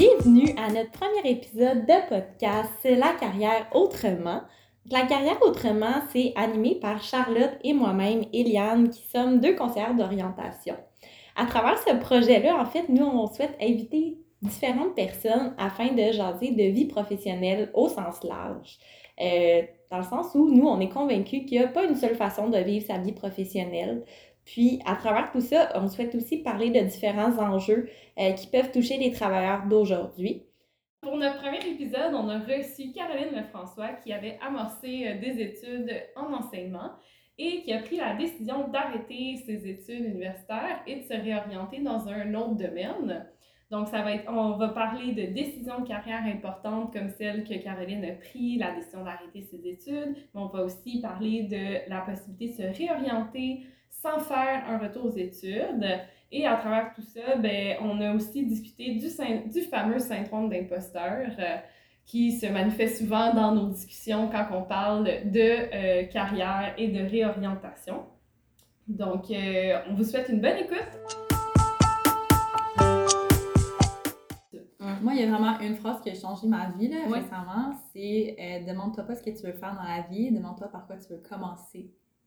Bienvenue à notre premier épisode de podcast La carrière autrement. La carrière autrement, c'est animé par Charlotte et moi-même, Eliane, qui sommes deux conseillères d'orientation. À travers ce projet-là, en fait, nous, on souhaite inviter différentes personnes afin de jaser de vie professionnelle au sens large. Dans le sens où nous, on est convaincus qu'il n'y a pas une seule façon de vivre sa vie professionnelle. Puis, à travers tout ça, on souhaite aussi parler de différents enjeux qui peuvent toucher les travailleurs d'aujourd'hui. Pour notre premier épisode, on a reçu Caroline Lefrançois qui avait amorcé des études en enseignement et qui a pris la décision d'arrêter ses études universitaires et de se réorienter dans un autre domaine. Donc, on va parler de décisions de carrière importantes comme celle que Caroline a pris, la décision d'arrêter ses études, mais on va aussi parler de la possibilité de se réorienter sans faire un retour aux études. Et à travers tout ça, on a aussi discuté du fameux syndrome d'imposteur qui se manifeste souvent dans nos discussions quand on parle de carrière et de réorientation. Donc, on vous souhaite une bonne écoute. Moi, il y a vraiment une phrase qui a changé ma vie récemment, c'est demande-toi pas ce que tu veux faire dans la vie, demande-toi par quoi tu veux commencer.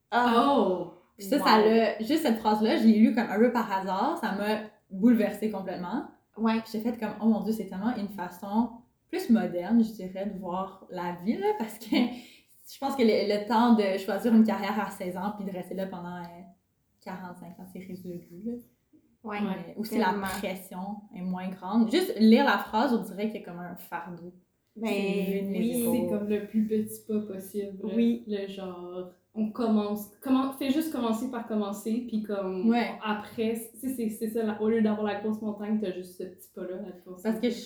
Puis ça, juste cette phrase-là, je l'ai lue comme un peu par hasard, ça m'a bouleversée complètement. Ouais. Puis j'ai fait comme, oh mon Dieu, c'est tellement une façon plus moderne, je dirais, de voir la vie, là, parce que je pense que le temps de choisir une carrière à 16 ans puis de rester là pendant 45 ans, c'est résolu, là. Ouais. Aussi, la pression est moins grande. Juste lire la phrase, on dirait qu'il y a comme un fardeau. C'est comme le plus petit pas possible. Oui. Le genre, on commence. Fais juste commencer par commencer, puis comme après, c'est ça, au lieu d'avoir la grosse montagne, t'as juste ce petit pas-là à te foncer. Parce que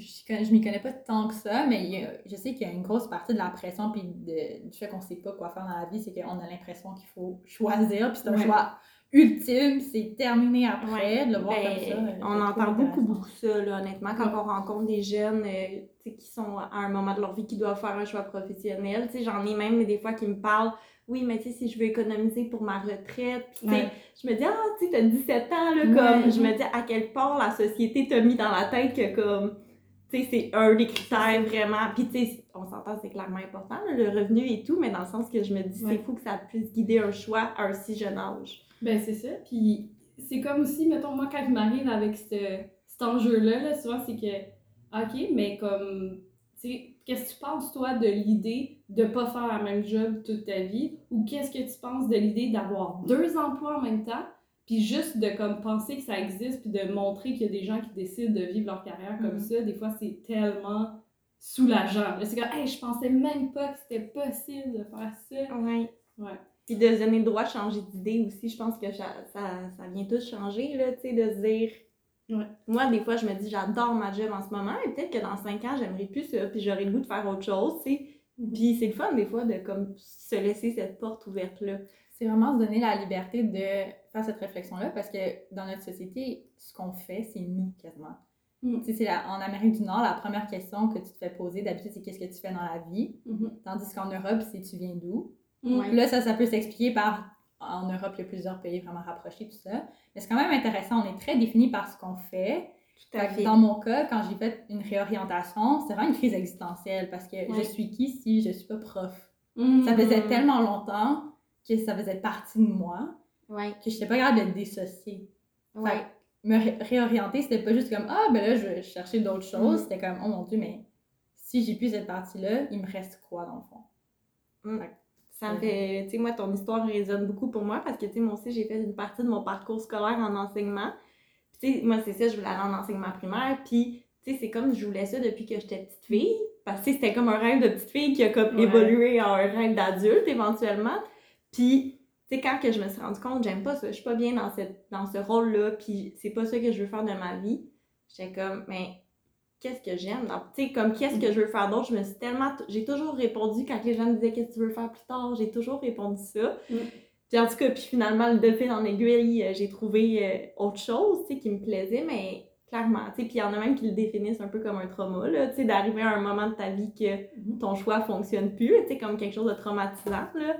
je m'y connais pas tant que ça, mais je sais qu'il y a une grosse partie de la pression, puis du fait qu'on sait pas quoi faire dans la vie, c'est qu'on a l'impression qu'il faut choisir, puis c'est un choix ultime, c'est terminé après, de le voir comme ça. On entend beaucoup ça, là, honnêtement, quand on rencontre des jeunes qui sont à un moment de leur vie qui doivent faire un choix professionnel. J'en ai même des fois qui me parlent, oui, mais si je veux économiser pour ma retraite, puis je me dis, t'as 17 ans, là, comme, je me dis à quel point la société t'a mis dans la tête que, comme, c'est un des critères vraiment, puis on s'entend, c'est clairement important, là, le revenu et tout, mais dans le sens que je me dis, c'est fou que ça puisse guider un choix à un si jeune âge. Ben, c'est ça. Puis c'est comme aussi, mettons, moi, quand je m'arrive avec cet enjeu-là, souvent, c'est que, OK, mais comme, tu sais, qu'est-ce que tu penses, toi, de l'idée de pas faire la même job toute ta vie? Ou qu'est-ce que tu penses de l'idée d'avoir 2 emplois en même temps? Puis juste de, comme, penser que ça existe, puis de montrer qu'il y a des gens qui décident de vivre leur carrière comme ça, des fois, c'est tellement soulageant. Là, c'est comme, hey, je pensais même pas que c'était possible de faire ça. Ouais. Puis de se donner le droit de changer d'idée aussi, je pense que ça vient tout changer, là, tu sais, de se dire... Moi, des fois, je me dis, j'adore ma job en ce moment, mais peut-être que dans 5 ans, j'aimerais plus ça, puis j'aurais le goût de faire autre chose, tu sais. Puis c'est le fun, des fois, de comme se laisser cette porte ouverte-là. C'est vraiment se donner la liberté de faire cette réflexion-là, parce que dans notre société, ce qu'on fait, c'est nous, quasiment. Tu sais, en Amérique du Nord, la première question que tu te fais poser, d'habitude, c'est qu'est-ce que tu fais dans la vie? Tandis qu'en Europe, c'est tu viens d'où? Là, ça peut s'expliquer par... En Europe, il y a plusieurs pays vraiment rapprochés, tout ça. Mais c'est quand même intéressant. On est très défini par ce qu'on fait. Tout à fait. Dans mon cas, quand j'ai fait une réorientation, c'est vraiment une crise existentielle parce que je suis qui si je suis pas prof? Ça faisait tellement longtemps que ça faisait partie de moi que je n'étais pas capable de dissocier. Fait que me réorienter, c'était pas juste comme « Ah, ben là, je vais chercher d'autres choses. C'était comme « Oh mon Dieu, mais si j'ai plus cette partie-là, il me reste quoi dans le fond? » Ça me fait, tu sais, moi, ton histoire résonne beaucoup pour moi parce que, tu sais, moi aussi, j'ai fait une partie de mon parcours scolaire en enseignement. Puis, tu sais, moi, c'est ça, je voulais aller en enseignement primaire. Puis, tu sais, c'est comme je voulais ça depuis que j'étais petite fille. Parce que c'était comme un rêve de petite fille qui a comme évolué en un rêve d'adulte, éventuellement. Puis, tu sais, quand que je me suis rendu compte, j'aime pas ça, je suis pas bien dans ce rôle-là. Puis, c'est pas ça que je veux faire de ma vie. J'étais comme, mais... qu'est-ce que j'aime? Tu sais, comme qu'est-ce que je veux faire d'autre? J'ai toujours répondu quand les gens me disaient qu'est-ce que tu veux faire plus tard, j'ai toujours répondu ça. Puis en tout cas, puis finalement, de fil en aiguille, j'ai trouvé autre chose, tu sais, qui me plaisait, mais clairement, tu sais, puis il y en a même qui le définissent un peu comme un trauma, là, tu sais, d'arriver à un moment de ta vie que ton choix fonctionne plus, tu sais, comme quelque chose de traumatisant, là.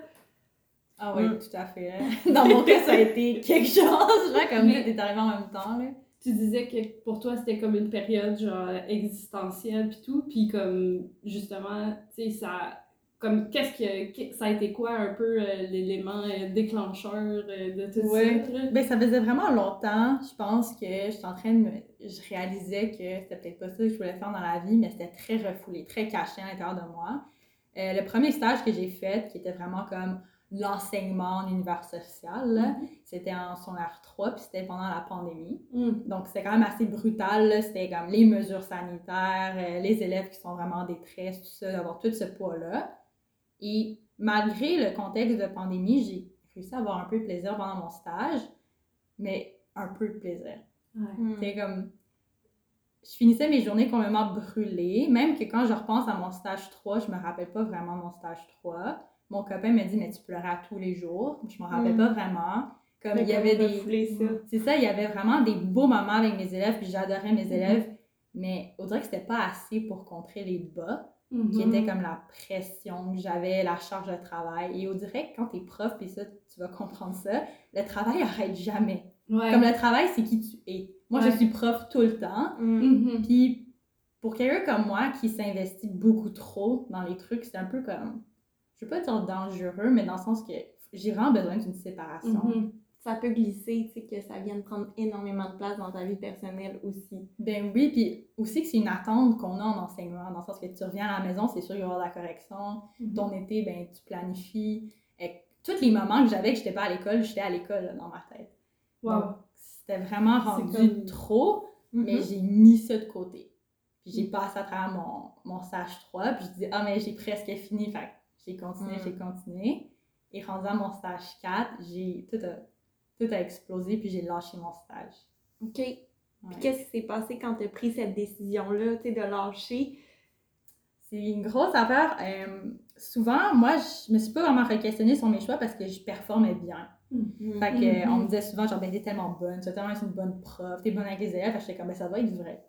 Ah oui, tout à fait. Dans mon cas, ça a été quelque chose, genre, comme t'es arrivé en même temps, là. tu disais que pour toi, c'était comme une période, genre, existentielle pis tout, puis comme, justement, tu sais, ça... Comme, ça a été quoi, un peu, l'élément déclencheur de tout ça, là? Ben, ça faisait vraiment longtemps, je pense que j'étais en train de je réalisais que c'était peut-être pas ça que je voulais faire dans la vie, mais c'était très refoulé, très caché à l'intérieur de moi. Le premier stage que j'ai fait, qui était vraiment comme l'enseignement en univers social, là, c'était en secondaire 3, puis c'était pendant la pandémie. Donc, c'était quand même assez brutal, là. C'était comme les mesures sanitaires, les élèves qui sont vraiment en détresse, tout ça, d'avoir tout ce poids-là. Et malgré le contexte de pandémie, j'ai réussi à avoir un peu de plaisir pendant mon stage, mais un peu de plaisir. C'est comme... Je finissais mes journées complètement brûlées, même que quand je repense à mon stage 3, je me rappelle pas vraiment de mon stage 3. Mon copain me dit, mais tu pleurais à tous les jours. Je me rappelle pas vraiment. Comme il y avait c'est ça, il y avait vraiment des beaux moments avec mes élèves, puis j'adorais mes élèves, mais on dirait que c'était pas assez pour contrer les bas, qui étaient comme la pression que j'avais, la charge de travail. Et on dirait que quand t'es prof, puis ça, tu vas comprendre ça, le travail arrête jamais. Comme le travail, c'est qui tu es. Moi, je suis prof tout le temps. Puis, pour quelqu'un comme moi qui s'investit beaucoup trop dans les trucs, c'est un peu comme, je veux pas dire dangereux, mais dans le sens que j'ai vraiment besoin d'une séparation. Ça peut glisser, tu sais, que ça vienne prendre énormément de place dans ta vie personnelle aussi. Ben oui, puis aussi que c'est une attente qu'on a en enseignement, dans le sens que tu reviens à la maison, c'est sûr qu'il va y avoir de la correction. Ton été, ben tu planifies. Tous les moments que j'avais que j'étais pas à l'école, j'étais à l'école là, dans ma tête. Donc, c'était vraiment rendu trop, mais j'ai mis ça de côté. Puis j'ai passé à travers mon stage 3, puis je disais, ah, mais j'ai presque fini, fait j'ai continué. Et rendu à mon stage 4, tout a explosé, puis j'ai lâché mon stage. OK. Puis qu'est-ce qui s'est passé quand tu as pris cette décision-là, tu sais, de lâcher? C'est une grosse affaire. Souvent, moi, je me suis pas vraiment re-questionnée sur mes choix parce que je performais bien. Fait que, on me disait souvent, genre, ben, t'es tellement bonne, tu as tellement été une bonne prof, t'es bonne avec les élèves. Fait que j'étais comme, ben, ça doit être vrai.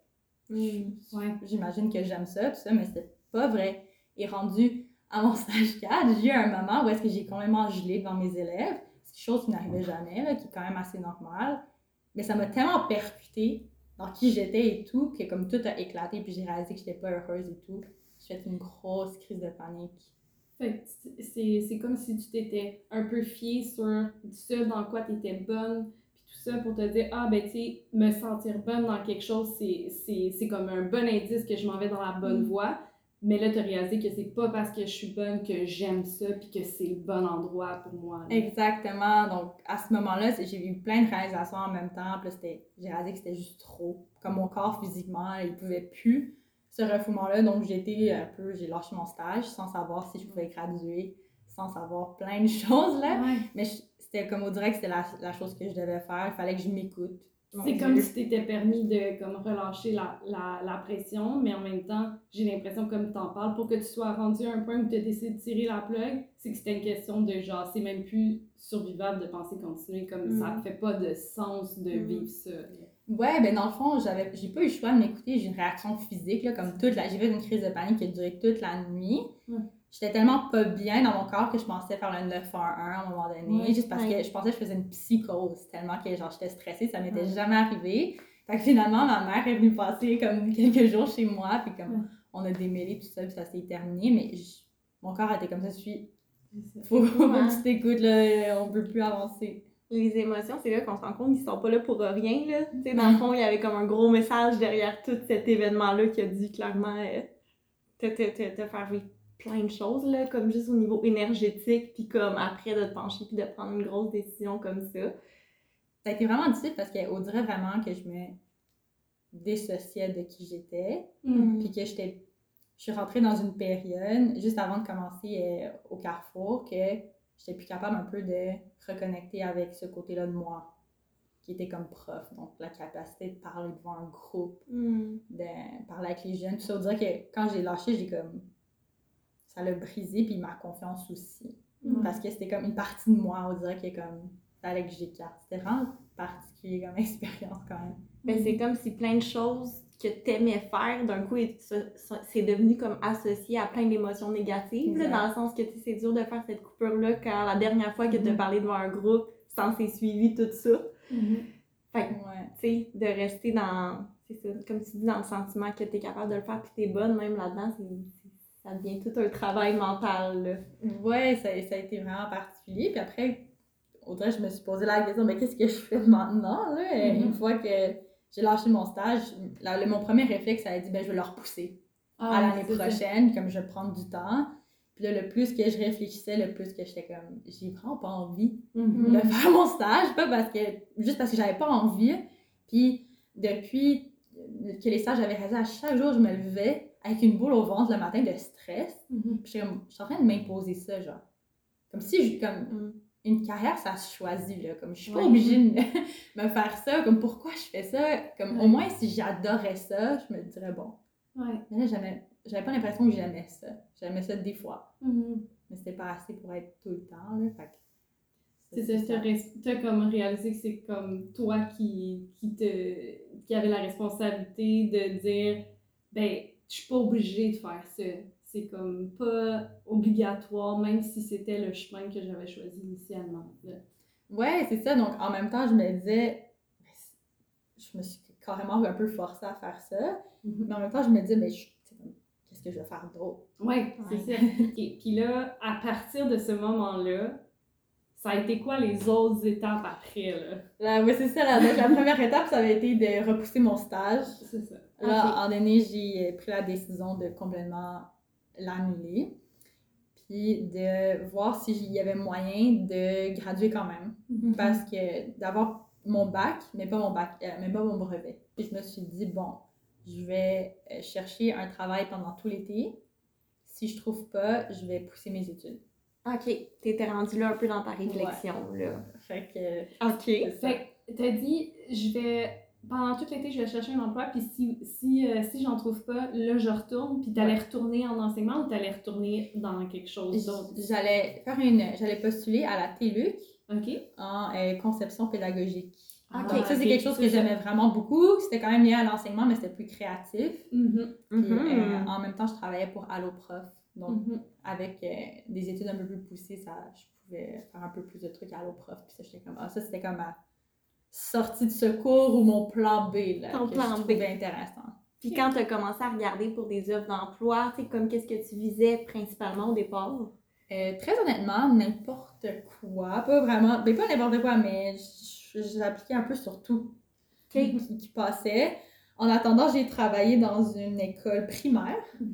J'imagine que j'aime ça, tout ça, mais c'était pas vrai. Et rendu à mon stage 4, j'ai eu un moment où est-ce que j'ai complètement gelé devant mes élèves. C'est quelque chose qui n'arrivait jamais, là, qui est quand même assez normal. Mais ça m'a tellement percuté dans qui j'étais et tout, que comme tout a éclaté, puis j'ai réalisé que j'étais pas heureuse et tout. J'ai fait une grosse crise de panique. Fait que c'est comme si tu t'étais un peu fiée sur ce dans quoi tu étais bonne, puis tout ça pour te dire, ah ben tu sais, me sentir bonne dans quelque chose, c'est comme un bon indice que je m'en vais dans la bonne voie. Mais là, tu as réalisé que c'est pas parce que je suis bonne que j'aime ça, puis que c'est le bon endroit pour moi. Là. Exactement. Donc, à ce moment-là, j'ai eu plein de réalisations en même temps. Puis j'ai réalisé que c'était juste trop. Comme mon corps, physiquement, il pouvait plus ce refoulement-là. Donc, j'ai lâché mon stage sans savoir si je pouvais graduer, sans savoir plein de choses, là. Mais c'était comme on dirait que c'était la chose que je devais faire. Il fallait que je m'écoute. C'est comme si tu t'étais permis de comme, relâcher la pression, mais en même temps, j'ai l'impression, comme tu en parles, pour que tu sois rendu à un point où tu as décidé de tirer la plug, c'est que c'était une question de genre, c'est même plus survivable de penser continuer, comme ça fait pas de sens de vivre ça. Ouais, ben dans le fond, j'ai pas eu le choix de m'écouter, j'ai une réaction physique, là, comme j'ai fait une crise de panique qui a duré toute la nuit. J'étais tellement pas bien dans mon corps que je pensais faire le 911 à un moment donné, juste parce que je pensais que je faisais une psychose, tellement que genre j'étais stressée, ça m'était jamais arrivé. Fait que finalement, ma mère est venue passer comme quelques jours chez moi, puis comme on a démêlé tout ça, puis ça s'est terminé, mais mon corps était comme ça, faut que tu t'écoutes, là, on peut plus avancer. Les émotions, c'est là qu'on se rend compte qu'ils sont pas là pour rien, là. Tu sais, dans le fond, il y avait comme un gros message derrière tout cet événement-là qui a dû clairement te faire vivre plein de choses, là, comme juste au niveau énergétique, puis comme après de te pencher puis de prendre une grosse décision comme ça. Ça a été vraiment difficile parce qu'on dirait vraiment que je me dissociais de qui j'étais, puis que je suis rentrée dans une période, juste avant de commencer au Carrefour, que j'étais plus capable un peu de reconnecter avec ce côté-là de moi, qui était comme prof, donc la capacité de parler devant un groupe, de parler avec les jeunes, tout ça. On dirait que quand j'ai lâché, ça l'a brisé, puis ma confiance aussi. Parce que c'était comme une partie de moi, on dirait que comme, fallait que j'écarte. C'était vraiment particulier comme expérience quand même. Ben, c'est comme si plein de choses que t'aimais faire, d'un coup, c'est devenu comme associé à plein d'émotions négatives, là, dans le sens que c'est dur de faire cette coupure-là quand la dernière fois que t'as parlé devant un groupe, s'en s'est suivi tout ça. Fait que, tu sais, de rester dans, c'est ça, comme tu dis, dans le sentiment que t'es capable de le faire puis t'es bonne même là-dedans, ça devient tout un travail mental, là. Ouais, ça a été vraiment particulier. Puis après, au dirait, je me suis posé la question, mais qu'est-ce que je fais maintenant, là? Une fois que j'ai lâché mon stage, mon premier réflexe, ça a dit, ben, je vais le repousser à l'année prochaine, comme je vais prendre du temps. Puis là, le plus que je réfléchissais, le plus que j'étais comme, j'ai vraiment pas envie de faire mon stage, juste parce que j'avais pas envie. Puis depuis que les stages avaient réalisé, à chaque jour, je me levais avec une boule au ventre le matin de stress. Puis je suis en train de m'imposer ça, genre. Comme si, une carrière, ça se choisit, là. Comme, je suis pas obligée de me faire ça. Comme, pourquoi je fais ça? Comme, au moins, si j'adorais ça, je me dirais, bon. Mais là, j'avais pas l'impression que j'aimais ça. J'aimais ça des fois. Mais c'était pas assez pour être tout le temps, là. Fait que, c'est ça. T'as comme réalisé que c'est comme toi qui avait la responsabilité de dire, ben, je suis pas obligée de faire ça. C'est comme pas obligatoire, même si c'était le chemin que j'avais choisi initialement. Là. Ouais, c'est ça. Donc, en même temps, je me disais, je me suis carrément un peu forcée à faire ça. Mais en même temps, je me disais, mais qu'est-ce que je vais faire d'autre? Ouais, c'est ça. Puis là, à partir de ce moment-là, ça a été quoi les autres étapes après, là? Oui, c'est ça. Donc, la première étape, ça avait été de repousser mon stage. C'est ça. Là, en donné, j'ai pris la décision de complètement l'annuler. Puis de voir s'il y avait moyen de graduer quand même. Parce que d'avoir mon bac, mais pas mon brevet. Puis je me suis dit, bon, je vais chercher un travail pendant tout l'été. Si je trouve pas, je vais pousser mes études. OK. T'étais rendue là un peu dans ta réflexion, là. Fait que... OK. Fait que t'as dit, pendant tout l'été, je vais chercher un emploi, puis si j'en trouve pas, là, je retourne, puis t'allais retourner en enseignement ou t'allais retourner dans quelque chose d'autre? J'allais postuler à la TELUC en conception pédagogique. Donc ça, c'est quelque chose que j'aimais vraiment beaucoup. C'était quand même lié à l'enseignement, mais c'était plus créatif. Puis, en même temps, je travaillais pour Alloprof. Donc, avec des études un peu plus poussées, je pouvais faire un peu plus de trucs à Alloprof. Puis ça, j'étais comme, ça, c'était comme ma sortie de secours ou mon plan B, là, que je trouvais intéressant. Puis quand tu as commencé à regarder pour des offres d'emploi, tu sais, comme qu'est-ce que tu visais principalement au départ? Très honnêtement, n'importe quoi. Pas vraiment, ben pas n'importe quoi, mais j'ai appliqué un peu sur tout qui passait. En attendant, j'ai travaillé dans une école primaire,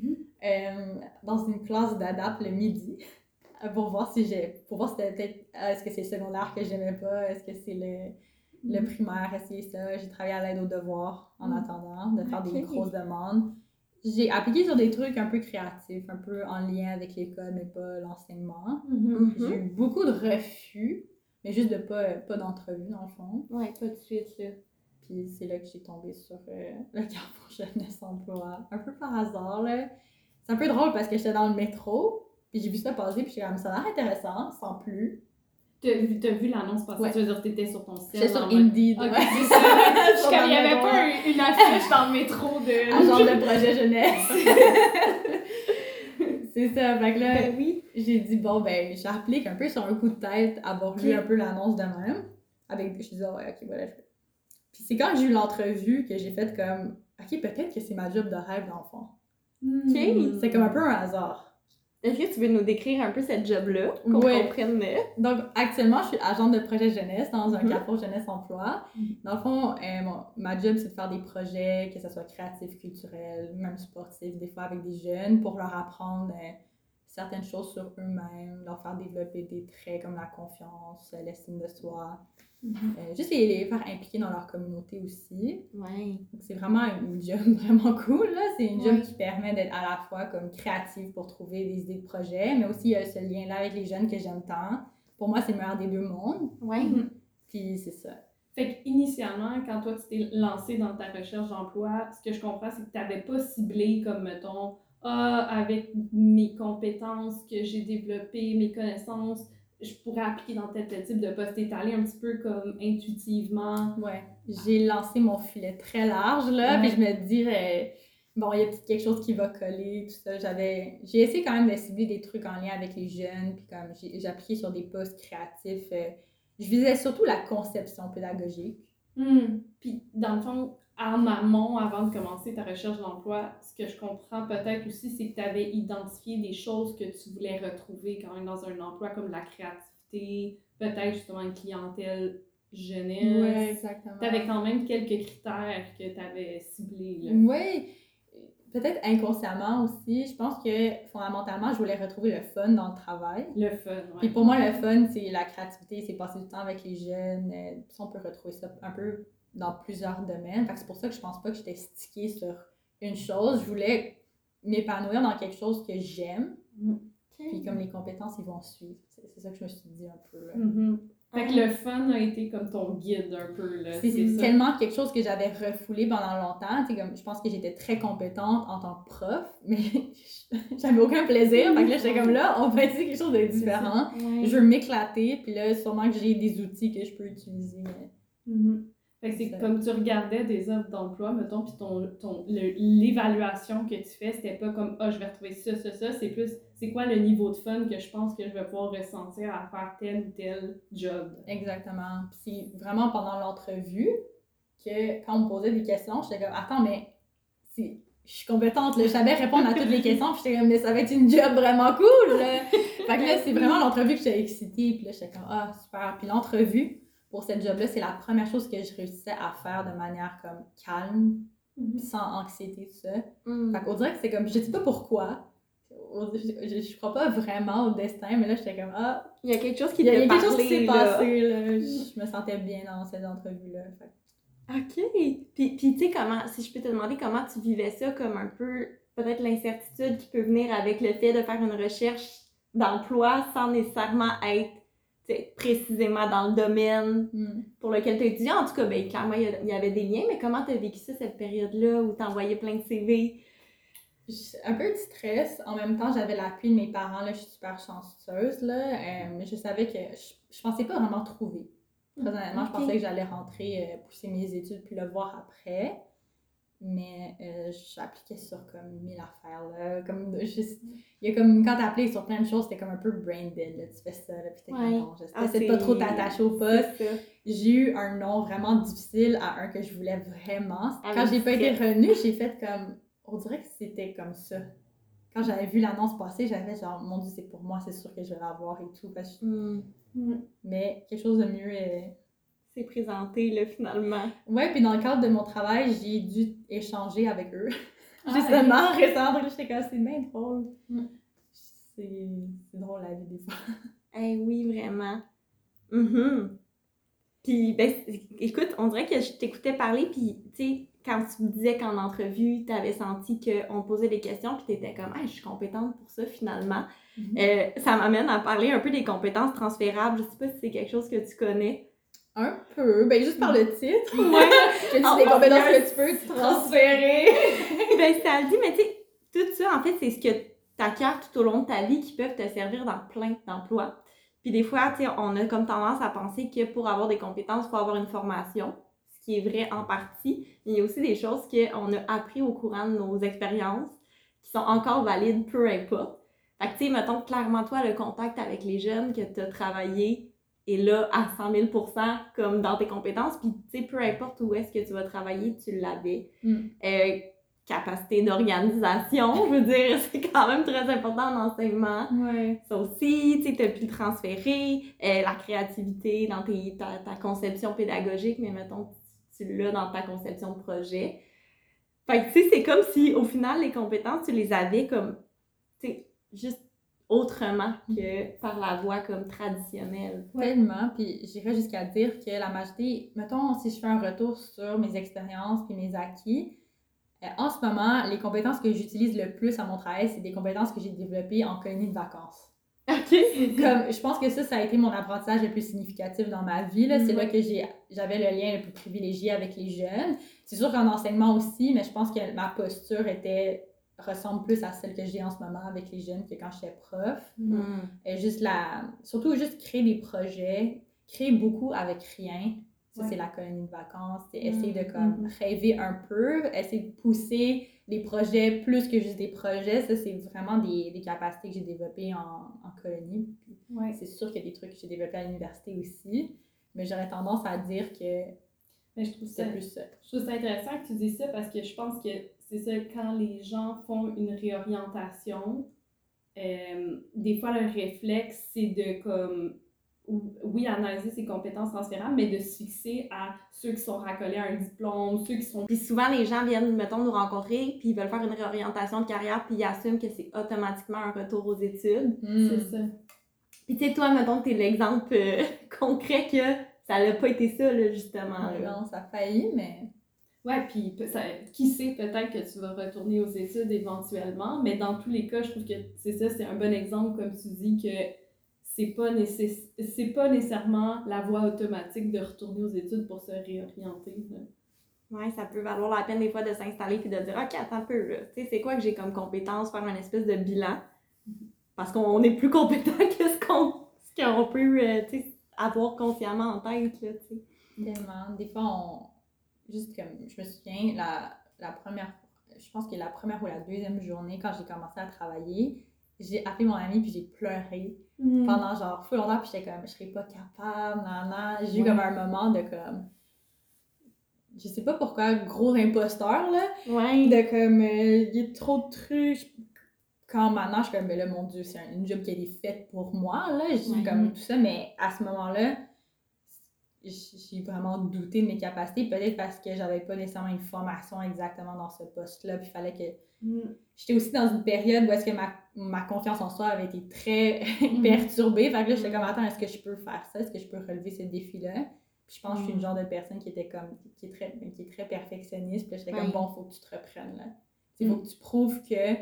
dans une classe d'adap le midi, pour voir si c'était peut-être, est-ce que c'est le secondaire que j'aimais pas, est-ce que c'est le primaire, essayer ça. J'ai travaillé à l'aide aux devoirs en attendant de faire des grosses demandes. J'ai appliqué sur des trucs un peu créatifs, un peu en lien avec l'école, mais pas l'enseignement. J'ai eu beaucoup de refus, mais juste de pas d'entrevue, dans le fond. Ouais, pas de suite, là. Puis c'est là que j'ai tombé sur le Carrefour Jeunesse Emploi, un peu par hasard, là. C'est un peu drôle parce que j'étais dans le métro, puis j'ai vu ça passer, puis j'étais comme, ça a l'air intéressant, sans plus. T'as vu l'annonce passer? Tu veux dire que t'étais sur ton site? J'étais sur Indeed, ouais. C'est ça. Il n'y avait pas une affiche dans le métro de... Agent de projet jeunesse. C'est ça. Fait que là, j'ai dit, bon, ben, j'applique un peu sur un coup de tête, avoir lu un peu l'annonce de même. Je me suis dit, ok, voilà. Puis c'est quand j'ai eu l'entrevue que j'ai fait comme, ok, peut-être que c'est ma job de rêve d'enfant. C'est comme un peu un hasard. Est-ce que tu veux nous décrire un peu cette job-là, qu'on comprenne mieux? Donc, actuellement, je suis agente de projet jeunesse dans un Carrefour Jeunesse Emploi. Dans le fond, ma job, c'est de faire des projets, que ce soit créatifs, culturels, même sportifs, des fois avec des jeunes, pour leur apprendre certaines choses sur eux-mêmes, leur faire développer des traits comme la confiance, l'estime de soi. Juste les faire impliquer dans leur communauté aussi. Ouais. Donc, c'est vraiment une job vraiment cool, là. C'est une job qui permet d'être à la fois comme créative pour trouver des idées de projet, mais aussi ce lien-là avec les jeunes que j'aime tant. Pour moi, c'est le meilleur des deux mondes. Ouais. Puis c'est ça. Fait qu'initialement, quand toi, tu t'es lancée dans ta recherche d'emploi, ce que je comprends, c'est que tu n'avais pas ciblé comme, mettons, avec mes compétences que j'ai développées, mes connaissances, je pourrais appliquer dans tel type de poste. T'es allée un petit peu comme intuitivement. Ouais. J'ai lancé mon filet très large, là, puis je me dis, bon, il y a peut-être quelque chose qui va coller, tout ça. J'ai essayé quand même de cibler des trucs en lien avec les jeunes, puis comme j'ai appliqué sur des postes créatifs. Je visais surtout la conception pédagogique. Puis, dans le fond, en amont, avant de commencer ta recherche d'emploi, ce que je comprends peut-être aussi, c'est que tu avais identifié des choses que tu voulais retrouver quand même dans un emploi, comme la créativité, peut-être justement une clientèle jeunesse. Oui, exactement. Tu avais quand même quelques critères que tu avais ciblés. Oui, peut-être inconsciemment aussi. Je pense que fondamentalement, je voulais retrouver le fun dans le travail. Le fun, oui. Puis pour moi, le fun, c'est la créativité, c'est passer du temps avec les jeunes. Puis on peut retrouver ça un peu dans plusieurs domaines. Fait que c'est pour ça que je pense pas que j'étais stickée sur une chose. Je voulais m'épanouir dans quelque chose que j'aime. Puis comme les compétences, ils vont suivre. C'est ça que je me suis dit un peu. Fait que le fun a été comme ton guide un peu, là. C'est tellement quelque chose que j'avais refoulé pendant longtemps. Comme, je pense que j'étais très compétente en tant que prof, mais j'avais aucun plaisir. Fait que là, j'étais comme là, on va essayer quelque chose de différent. Je veux m'éclater, puis là, sûrement que j'ai des outils que je peux utiliser. Fait que c'est comme tu regardais des offres d'emploi, mettons, puis l'évaluation que tu fais, c'était pas comme « Ah, je vais retrouver ça, c'est plus « C'est quoi le niveau de fun que je pense que je vais pouvoir ressentir à faire tel ou tel job? » Exactement. Puis c'est vraiment pendant l'entrevue que, quand on me posait des questions, j'étais comme « Attends, mais je suis compétente, là, je savais répondre à toutes les questions, puis j'étais comme « Mais ça va être une job vraiment cool! » Fait que là, c'est vraiment l'entrevue que j'étais excitée, puis là, j'étais comme « Ah, super! » Puis l'entrevue, pour cette job-là, c'est la première chose que je réussissais à faire de manière comme calme, sans anxiété, tout ça. Fait qu'on dirait que c'est comme, je sais pas pourquoi, je crois pas vraiment au destin, mais là, j'étais comme, ah, il y a quelque chose qui s'est passé, là. Je me sentais bien dans cette entrevue-là. OK! Puis tu sais, si je peux te demander comment tu vivais ça, comme un peu, peut-être l'incertitude qui peut venir avec le fait de faire une recherche d'emploi sans nécessairement être précisément dans le domaine pour lequel tu as étudié. En tout cas, ben, clairement, il y avait des liens, mais comment tu as vécu ça, cette période-là, où tu envoyais plein de CV? Un peu de stress. En même temps, j'avais l'appui de mes parents. Là, je suis super chanceuse. Là. Mais je savais que je pensais pas vraiment trouver. Très honnêtement, je pensais que j'allais rentrer, pousser mes études, puis le voir après. Mais j'appliquais sur comme 1000 affaires, là. Comme, il y a comme, quand t'appliques sur plein de choses, c'était comme un peu brain dead, là. Tu fais ça, là, puis t'es content. J'essaie de pas trop t'attacher au poste. J'ai eu un nom vraiment difficile à un que je voulais vraiment. Quand j'ai pas été retenue, j'ai fait comme... On dirait que c'était comme ça. Quand j'avais vu l'annonce passer, j'avais genre, mon Dieu, c'est pour moi, c'est sûr que je vais l'avoir et tout. Parce que... Mais quelque chose de mieux c'est présenté, là, finalement. Ouais, puis dans le cadre de mon travail, j'ai dû échanger avec eux. Justement, récemment, j'étais comme, c'est bien drôle. C'est drôle la vie des fois. Oui, vraiment. Puis, ben, écoute, on dirait que je t'écoutais parler, puis, tu sais, quand tu me disais qu'en entrevue, t'avais senti qu'on posait des questions, puis t'étais comme, je suis compétente pour ça, finalement. Ça m'amène à parler un peu des compétences transférables. Je sais pas si c'est quelque chose que tu connais. Un peu, ben juste par le titre. Je dis des compétences que tu peux transférer. Ben ça le dit, mais tu sais, tout ça, en fait, c'est ce que t'acquiers tout au long de ta vie qui peuvent te servir dans plein d'emplois. Puis des fois, tu sais, on a comme tendance à penser que pour avoir des compétences, il faut avoir une formation, ce qui est vrai en partie. Mais il y a aussi des choses qu'on a appris au courant de nos expériences qui sont encore valides, peu importe. Fait que tu sais, mettons clairement toi, le contact avec les jeunes que tu as travaillé est là à 100 000 % comme dans tes compétences, puis tu sais, peu importe où est-ce que tu vas travailler, tu l'avais. Capacité d'organisation, je veux dire, c'est quand même très important en enseignement. Ça aussi, tu sais, t'as pu le transférer, la créativité dans ta conception pédagogique, mais mettons, tu l'as dans ta conception de projet. Fait que tu sais, c'est comme si, au final, les compétences, tu les avais comme, tu sais, juste autrement que par la voie comme traditionnelle. Tellement, puis j'irais jusqu'à dire que la majorité, mettons, si je fais un retour sur mes expériences puis mes acquis, en ce moment, les compétences que j'utilise le plus à mon travail, c'est des compétences que j'ai développées en colonie de vacances. OK! Comme, je pense que ça a été mon apprentissage le plus significatif dans ma vie. Là. C'est là que j'avais le lien le plus privilégié avec les jeunes. C'est sûr qu'en enseignement aussi, mais je pense que ma posture ressemble plus à celle que j'ai en ce moment avec les jeunes que quand j'étais prof. Surtout juste créer des projets, créer beaucoup avec rien. Ça, c'est la colonie de vacances. Essayer de comme rêver un peu, essayer de pousser des projets plus que juste des projets. Ça, c'est vraiment des capacités que j'ai développées en colonie. C'est sûr qu'il y a des trucs que j'ai développés à l'université aussi. Mais j'aurais tendance à dire que Mais je trouve ça intéressant que tu dises ça parce que je pense que c'est ça, quand les gens font une réorientation, des fois le réflexe c'est de comme oui, analyser ses compétences transférables, mais de se fixer à ceux qui sont racolés à un diplôme, ceux qui sont... Puis souvent, les gens viennent, mettons, nous rencontrer, puis ils veulent faire une réorientation de carrière, puis ils assument que c'est automatiquement un retour aux études. C'est ça. Puis tu sais, toi, mettons, t'es l'exemple concret que ça n'a pas été ça, là, justement. Là. Non, ça a failli, mais... Ouais, puis qui sait, peut-être que tu vas retourner aux études éventuellement, mais dans tous les cas, je trouve que c'est ça, c'est un bon exemple, comme tu dis, que c'est pas nécessairement la voie automatique de retourner aux études pour se réorienter. Là. Ouais, ça peut valoir la peine des fois de s'installer puis de dire « Ok, attends un peu, là. Tu sais, c'est quoi que j'ai comme compétence? » Faire une espèce de bilan. Parce qu'on est plus compétent que ce qu'on peut tu sais, avoir consciemment en tête, là, tu sais. Tellement. Des fois, juste comme, je me souviens, la première, je pense que la première ou la deuxième journée, quand j'ai commencé à travailler, j'ai appelé mon amie puis j'ai pleuré pendant genre full longtemps puis j'étais comme, je serais pas capable, nanana. J'ai eu comme un moment de comme, je sais pas pourquoi, gros imposteur, là. Ouais. De comme, il y a trop de trucs. Quand maintenant, je suis comme, ben là, mon Dieu, c'est une job qui a été faite pour moi, là. J'ai comme tout ça, mais à ce moment-là, j'ai vraiment douté de mes capacités, peut-être parce que j'avais pas nécessairement une formation exactement dans ce poste-là, puis il fallait que... J'étais aussi dans une période où est-ce que ma confiance en soi avait été très perturbée, fait que là, j'étais comme, attends, est-ce que je peux faire ça? Est-ce que je peux relever ce défi-là? Puis je pense que je suis une genre de personne qui était comme, qui est très perfectionniste, puis j'étais comme, bon, faut que tu te reprennes, là. Il faut que tu prouves que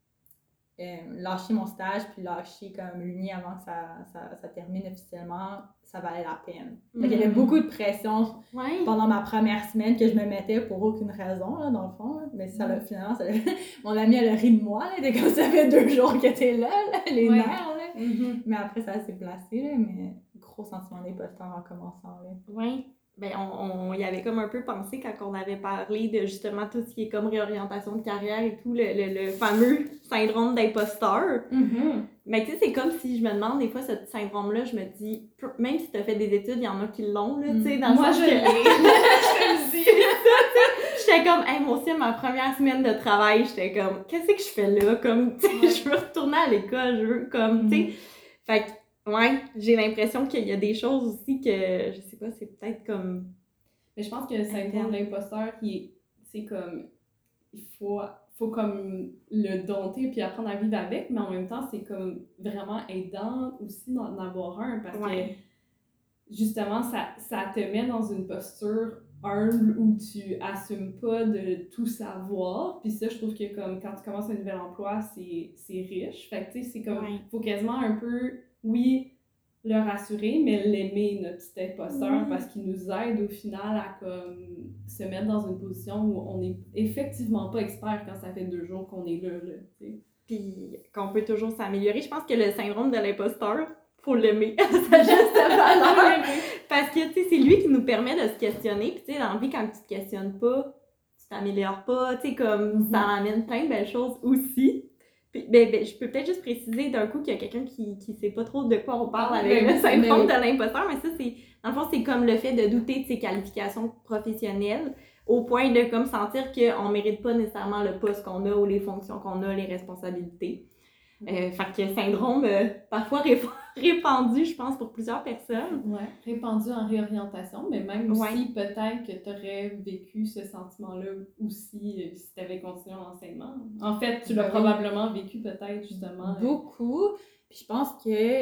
lâcher mon stage puis lâcher comme l'Uni avant que ça termine officiellement, ça valait la peine. Donc, il y avait beaucoup de pression pendant ma première semaine que je me mettais pour aucune raison, là, dans le fond. Là. Mais finalement, mon amie, elle a ri de moi. Elle était comme ça fait 2 jours que t'es là, les nerfs. Là. Mais après, ça s'est placé, là, mais gros sentiment d'imposteur en commençant. Là. Oui. Ben, on y avait comme un peu pensé quand on avait parlé de justement tout ce qui est comme réorientation de carrière et tout, le fameux syndrome d'imposteur. Mais tu sais, c'est comme si je me demande des fois ce syndrome-là, je me dis, même si tu as fait des études, il y en a qui l'ont, là, tu sais, dans le moi, sens je que... l'ai. Je te le dis. J'étais comme, hey, moi aussi, ma première semaine de travail, j'étais comme, qu'est-ce que je fais là? Comme, tu sais, je veux retourner à l'école, je veux, comme, tu sais. Fait que, ouais, j'ai l'impression qu'il y a des choses aussi que, je sais pas, c'est peut-être comme... Mais je pense que le syndrome de l'imposteur, c'est comme, il faut comme le dompter puis apprendre à vivre avec, mais en même temps, c'est comme vraiment aidant aussi d'en avoir un parce que, justement, ça te met dans une posture humble où tu assumes pas de tout savoir, puis ça, je trouve que comme quand tu commences un nouvel emploi, c'est riche, fait que tu sais, c'est comme, faut quasiment un peu, oui, le rassurer, mais l'aimer, notre petit imposteur, parce qu'il nous aide au final à comme se mettre dans une position où on n'est effectivement pas expert quand ça fait 2 jours qu'on est là, t'sais. Puis qu'on peut toujours s'améliorer. Je pense que le syndrome de l'imposteur, faut l'aimer à sa juste valeur. Parce que, tu sais, c'est lui qui nous permet de se questionner. Puis, tu sais, dans la vie, quand tu te questionnes pas, tu t'améliores pas. Tu sais, comme ça amène plein de belles choses aussi. Puis, ben, je peux peut-être juste préciser d'un coup qu'il y a quelqu'un qui sait pas trop de quoi on parle avec le syndrome de l'imposteur. Mais ça, c'est, dans le fond, c'est comme le fait de douter de ses qualifications professionnelles au point de comme sentir qu'on mérite pas nécessairement le poste qu'on a ou les fonctions qu'on a, les responsabilités. Fait que syndrome parfois répandu, je pense, pour plusieurs personnes. Ouais, répandu en réorientation, mais même aussi peut-être que tu aurais vécu ce sentiment-là aussi si tu avais continué en enseignement. En fait, tu l'as probablement vécu peut-être justement. Beaucoup. Puis je pense que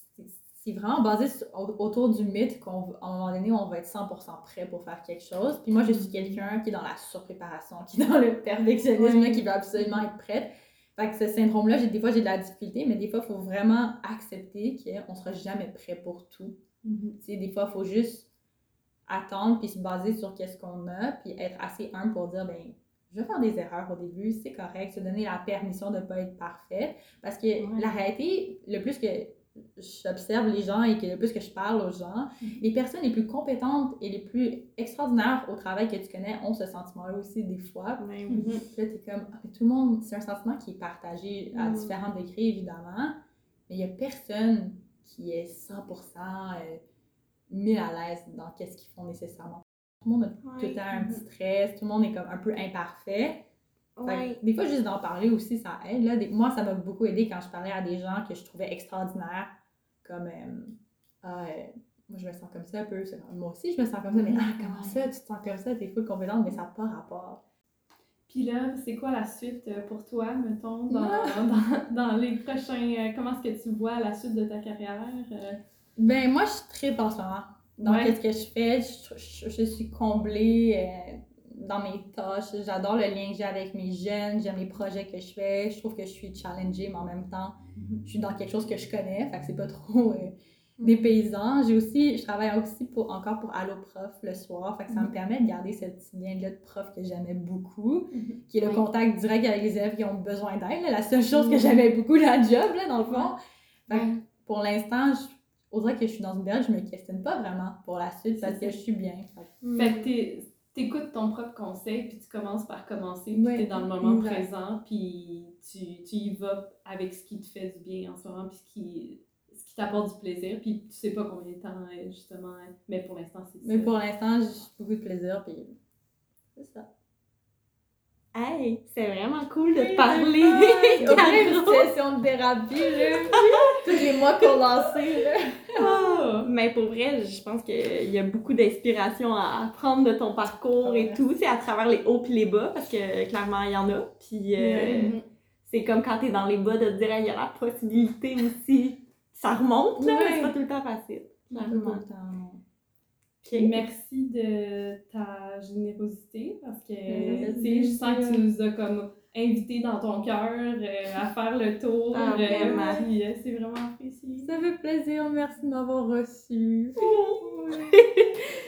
c'est vraiment basé autour du mythe qu'à un moment donné, on va être 100% prêt pour faire quelque chose. Puis moi, je suis quelqu'un qui est dans la surpréparation, qui est dans le perfectionnisme, qui veut absolument être prête. Fait que ce syndrome-là, des fois, j'ai de la difficulté, mais des fois, il faut vraiment accepter qu'on ne sera jamais prêt pour tout. Tu sais, des fois, il faut juste attendre puis se baser sur qu'est-ce qu'on a, puis être assez humble pour dire, ben je vais faire des erreurs au début, c'est correct, se donner la permission de ne pas être parfaite. Parce que la réalité, le plus que j'observe les gens et que le plus que je parle aux gens, les personnes les plus compétentes et les plus extraordinaires au travail que tu connais ont ce sentiment-là aussi des fois. Puis là, t'es comme, tout le monde, c'est un sentiment qui est partagé à différents degrés, évidemment, mais il n'y a personne qui est 100% mis à l'aise dans qu'est-ce qu'ils font nécessairement. Tout le monde a tout le temps un petit stress, tout le monde est comme un peu imparfait. Des fois, juste d'en parler aussi, ça aide. Là. Moi, ça m'a beaucoup aidé quand je parlais à des gens que je trouvais extraordinaires, comme moi, je me sens comme ça un peu. Moi aussi, je me sens comme ça, mais comment ça, tu te sens comme ça, t'es full compétente, mais ça n'a pas rapport. Puis là, c'est quoi la suite pour toi, mettons, dans les prochains... comment est-ce que tu vois la suite de ta carrière? Ben, moi, je suis très en ce moment. Donc, qu'est-ce que je fais? Je suis comblée dans mes tâches. J'adore le lien que j'ai avec mes jeunes. J'aime les projets que je fais. Je trouve que je suis challengée, mais en même temps, je suis dans quelque chose que je connais. Fait que c'est pas trop dépaysant. Je travaille aussi encore pour Allo Prof le soir. Fait que ça me permet de garder ce petit lien-là de prof que j'aimais beaucoup, qui est le contact direct avec les élèves qui ont besoin d'aide. La seule chose que j'aimais beaucoup dans le job, là, dans le fond. Fait que pour l'instant, on dirait que je suis dans une période, je me questionne pas vraiment pour la suite parce que je suis bien. Fait que t'écoutes ton propre conseil, puis tu commences par commencer, puis t'es dans le moment présent, puis tu y vas avec ce qui te fait du bien en ce moment, puis ce qui t'apporte du plaisir, puis tu sais pas combien de temps, justement, mais pour l'instant, c'est ça. Mais pour l'instant, j'ai beaucoup de plaisir, puis c'est ça. Hey, c'est vraiment cool de te parler. Une session de thérapie, là. Tous les mois condensés, là. Mais pour vrai, je pense qu'il y a beaucoup d'inspiration à apprendre de ton parcours et tout. C'est à travers les hauts et les bas, parce que clairement, il y en a. Puis c'est comme quand t'es dans les bas de te dire, il y a la possibilité aussi. Ça remonte, là, mais c'est pas tout le temps facile. Clairement. Okay. Merci de ta générosité parce que je sens que tu nous as comme invités dans ton cœur à faire le tour. Puis, c'est vraiment apprécié. Ça fait plaisir, merci de m'avoir reçu.